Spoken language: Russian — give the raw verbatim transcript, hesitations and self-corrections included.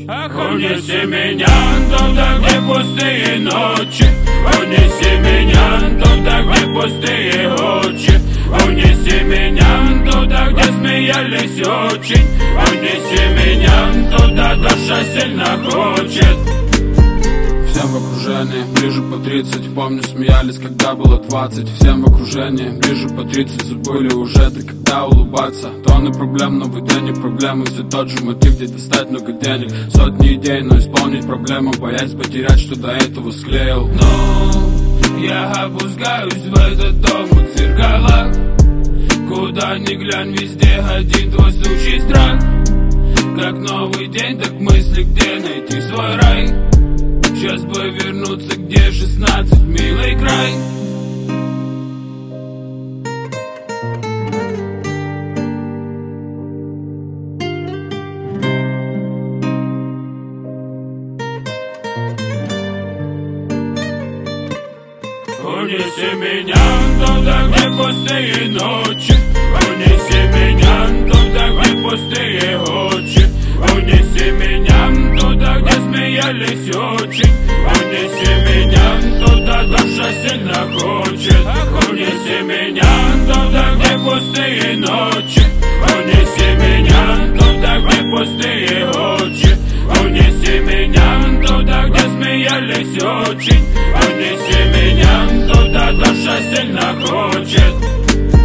Унеси меня туда, где пустые ночи. Унеси меня туда, где пустые очи. Унеси меня туда, где смеялись очень. Унеси меня туда, душа сильно хочет. Всем в окружении, ближе по тридцать. Помню, смеялись, когда было двадцать. Всем в окружении, ближе по тридцать. Забыли уже, да когда улыбаться. Тонны проблем, новый день и проблемы. Все тот же мотив, где достать много денег. Сотни идей, но исполнить проблему. Боясь потерять, что до этого склеил. Но я опускаюсь в этот дом от зеркала. Куда ни глянь, везде один твой сучий страх. Как новый день, так мысли, где найти свой рай. Сейчас бы вернуться, где шестнадцать, милый край. Унеси меня туда, где пустые ночи. Унеси меня туда, где пустые очи. Унеси меня туда, где смеялись очень. Унеси меня туда, душа сильно хочет. Унеси меня туда, где пустые ночи. Унеси меня туда, где пустые очи. Унеси меня туда, где смеялись очень. Унеси меня туда, душа сильно хочет.